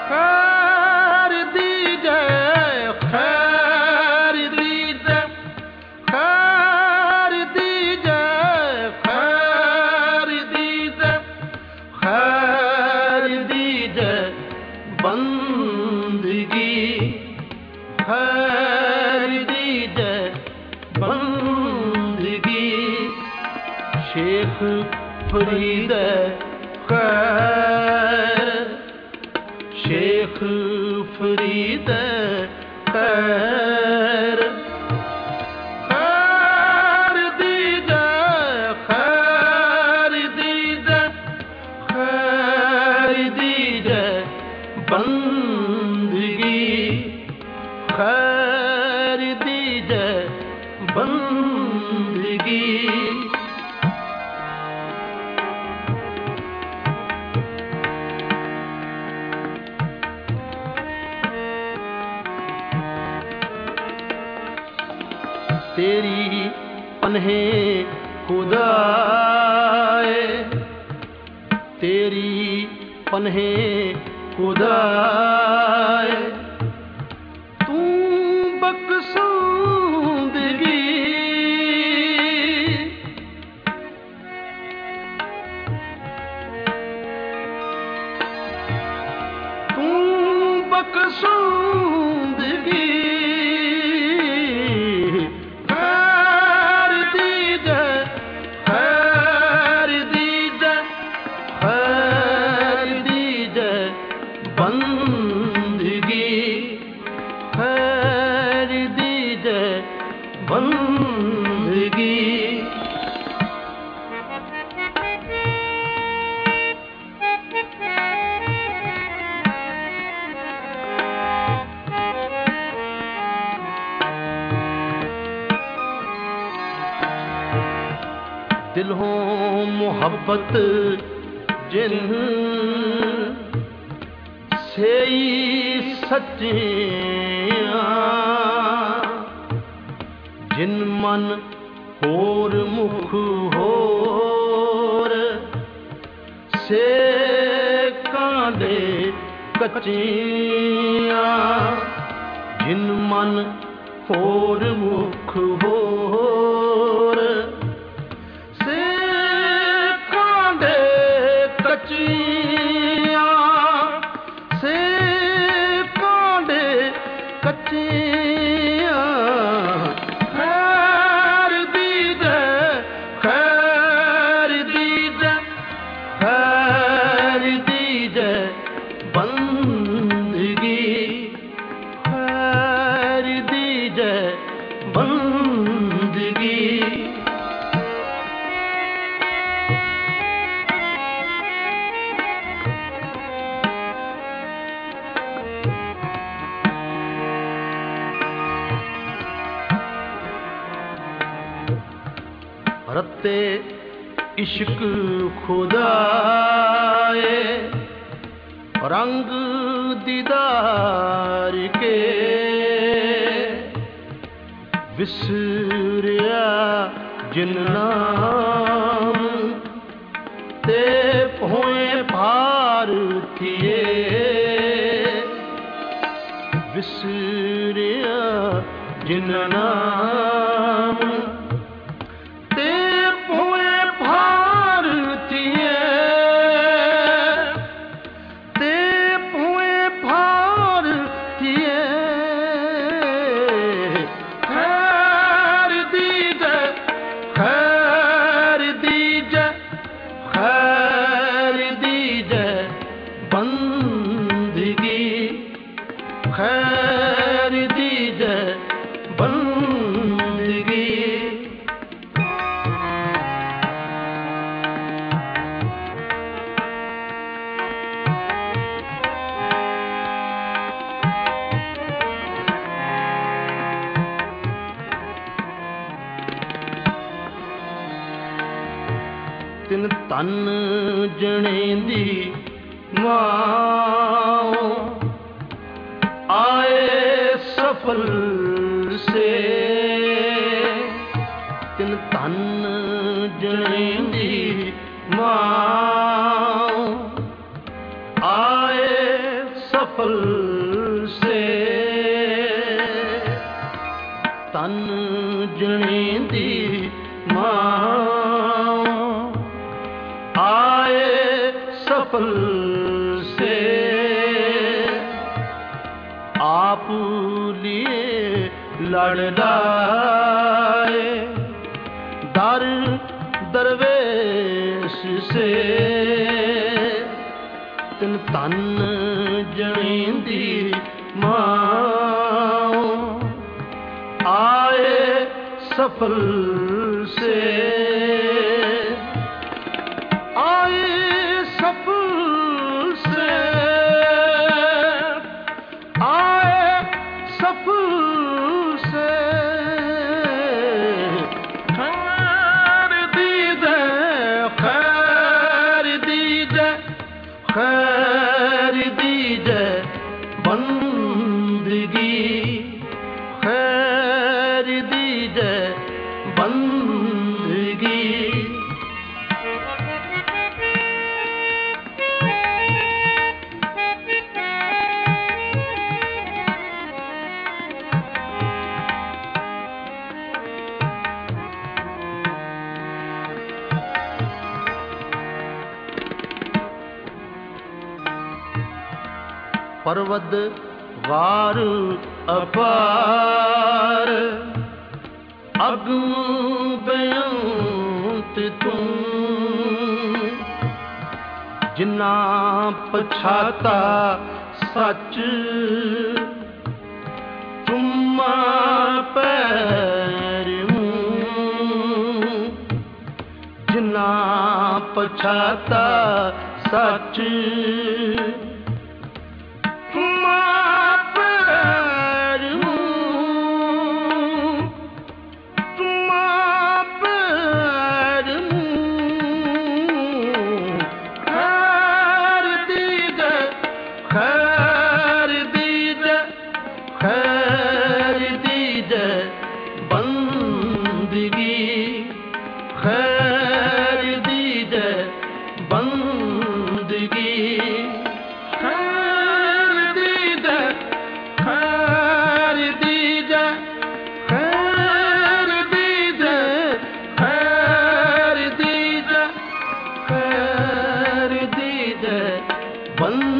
खैर दीजे, खैर दीजे, खैर दीजे, खैर दीजे, खैर दीजे बंदगी, खैर दीजे बंदगी। शेख फरीद खैर, शेख फरीद खैर। खैर दीजे, खैर दीजे, खैर दीजे बंदगी, खैर दीजे बंदगी। तेरी पन्हे खुदाए, तेरी पन्हे खुदाए, तू बख्शूंदगी, तू बख्शूंदगी। बंदगी दिल हो मोहब्बत जिन से सच्चियां, जिन मन होर मुख होर से कांदे कच्चियां, जिन मन होर मुख होर से कांदे कच्चियां, से कांदे कच्चियां। खैर दीजे, खैर दीजे, खैर दीजे बंदगी, खैर दीजे बंदगी। रत्ते इश्क खुदाए, रंग दीदार के विसरिया जिन नाम ते होए भारतीय, विसरिया जिन नाम ते होए भारतीय, ते होए भारतीय। खैर दीजे, खैर दीजे, खैर दीजे बंदगी, खैर दीजे बंदगी। तिन तन जने दी माओ आए सफल से, तिन तन जने दी माओ आए सफल सफल से तन जनेंदी मां आए सफल से आप लिए लड़ाए दर दरवेश से तिन तन जनेंदी मां आए सफल से आए सफल से आए सफल से खैर दीजे खैर दीजे खैर दीजे बंदगी खैर दीजे बंदगी पर्वत वार अपार अगम बेअंत तुम जिन्ना पछाता सच चुम्मा पैर जिन्ना पछाता सच खैर दीजे बंदगी खैर दीजे बंदगी खैर दीजे खैर दीजे खैर दीजे खैर दीजे खैर दीजे बंदगी